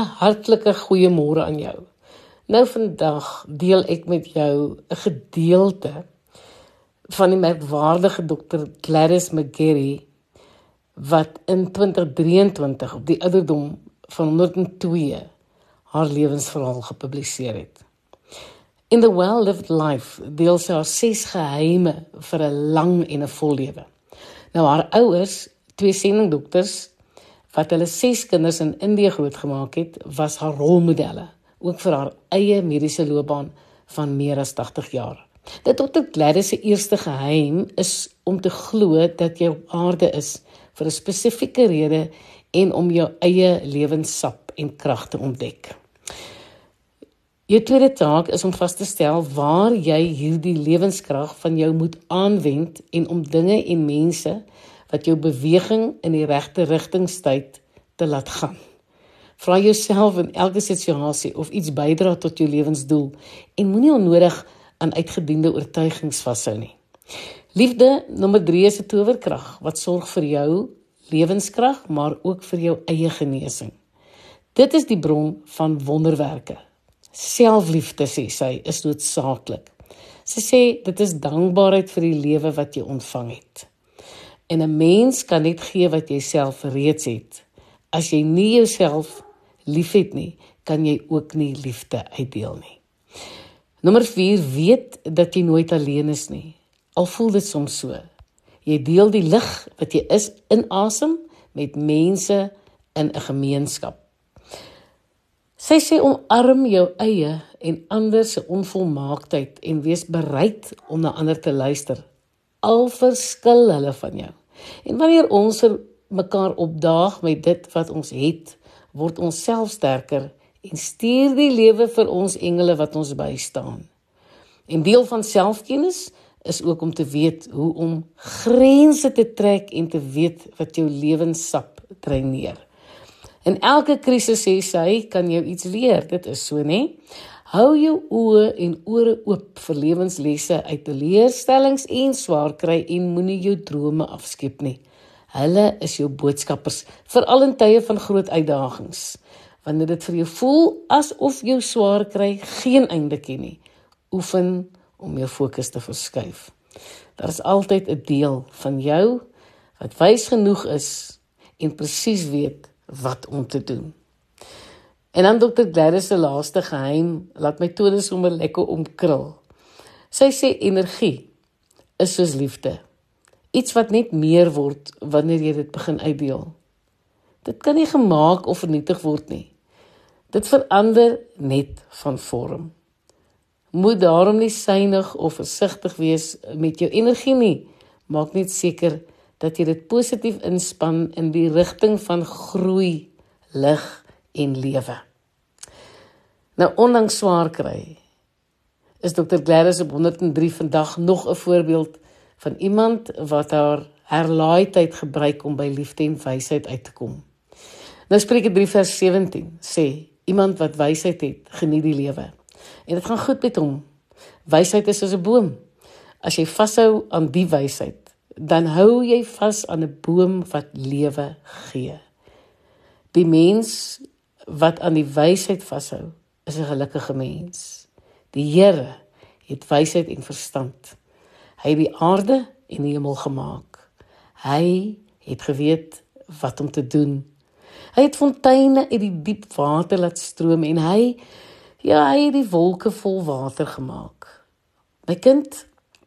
'n hartlike goeiemôre aan jou. Nou vandag deel ek met jou 'n gedeelte van die merkwaardige Dr. Gladys McGarey, wat in 2023 op die ouderdom van 102 haar lewensverhaal gepubliseer het. In The Well-Lived Life deel sy haar 6 geheime vir 'n lang en 'n vol lewe. Nou haar ouers, 2 sendingdokters, wat hulle 6 kinders in Indië grootgemaak het, was haar rolmodelle, ook vir haar eie mediese loopbaan van meer as 80 jaar. Dat Dr. Gladys se eerste geheim is om te glo dat jy op aarde is vir 'n spesifieke rede en om jou eie lewenssap en krag te ontdek. Jou tweede taak is om vas te stel waar jy hierdie lewenskrag van jou moet aanwend en om dinge en mense wat jou beweging in die regte rigting stuur te laat gaan. Vra jouself in elke situasie of iets bydra tot jou lewensdoel en moenie onnodig aan uitgediende oortuigings vashou nie. Liefde, nommer 3 is 'n towerkrag wat sorg vir jou lewenskrag, maar ook vir jou eie genesing. Dit is die bron van wonderwerke. Selfliefde, sê sy, is noodsaaklik. Sy sê, dit is dankbaarheid vir die lewe wat jy ontvang het. En 'n mens kan net gee wat jy self reeds het. As jy nie jouself lief het nie, kan jy ook nie liefde uitdeel nie. Nommer 4, weet dat jy nooit alleen is nie. Al voel dit soms so. Jy deel die lig wat jy is inasem met mense in 'n gemeenskap. Sy sê omarm jou eie en ander se onvolmaaktheid en wees bereid om na ander te luister. Al verskil hulle van jou. En wanneer ons mekaar opdaag met dit wat ons het, word ons self sterker en stuur die lewe vir ons engele wat ons bystaan. En deel van selfkennis is ook om te weet hoe om grense te trek en te weet wat jou lewenssap dreineer. In elke krisis, sê sy, kan jou iets leer. Dit is so, né? Hou jou oë en ore oop vir lewenslesse uit teleurstellings en swaar kry en moenie jou drome afskep nie. Hulle is jou boodskappers, veral in tye van groot uitdagings. Wanneer dit vir jou voel asof jou swaar kry geen einde ken nie, oefen om jou fokus te verskuif. Daar is altyd 'n deel van jou wat wys genoeg is en presies weet wat om te doen. En dan Dr. Gladys se laaste geheim, laat my tone sommer lekker omkrul. Sy sê energie is soos liefde. Iets wat net meer word wanneer jy dit begin uitdeel. Dit kan nie gemaak of vernietig word nie. Dit verander net van vorm. Moet daarom nie synig of versigtig wees met jou energie nie. Maak net seker dat jy dit positief inspan in die rigting van groei, lig en lewe. Nou, ondanks swaar kry, is Dr. Gladys op 103 vandag nog 'n voorbeeld van iemand wat haar herlaaitheid gebruik om by liefde en wysheid uit te kom. Nou Spreuke 3 vers 17 sê, iemand wat wysheid het, geniet die lewe. En dit gaan goed met hom. Wysheid is soos 'n boom. As jy vashou aan die wysheid, dan hou jy vas aan 'n boom wat lewe gee. Die mens wat aan die wysheid vashou, is 'n gelukkige mens. Die Here het wysheid en verstand. Hy het die aarde en die hemel gemaak. Hy het geweet wat om te doen. Hy het fonteine uit die diep water laat stroom en hy het die wolke vol water gemaak. My kind,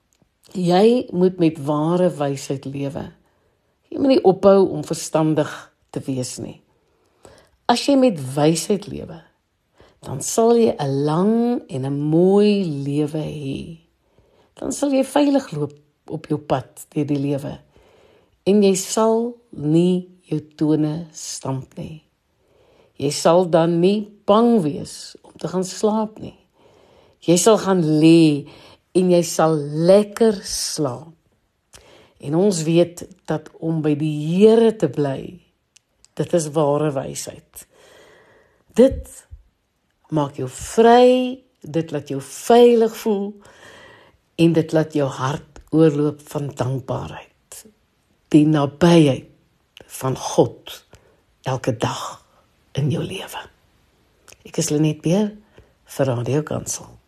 jy moet met ware wysheid lewe. Jy moet nie ophou om verstandig te wees nie. As jy met wysheid lewe, dan sal jy 'n lang en 'n mooi lewe hê. Dan sal jy veilig loop op jou pad deur die lewe. En jy sal nie jou tone stamp nie. Jy sal dan nie bang wees om te gaan slaap nie. Jy sal gaan lê en jy sal lekker slaap. En ons weet dat om by die Here te bly, dit is ware wysheid. Dit maak jou vry, dit laat jou veilig voel en dit laat jou hart oorloop van dankbaarheid. Die nabyheid van God elke dag in jou lewe. Ek is Lenet Beer vir Radio Kansel.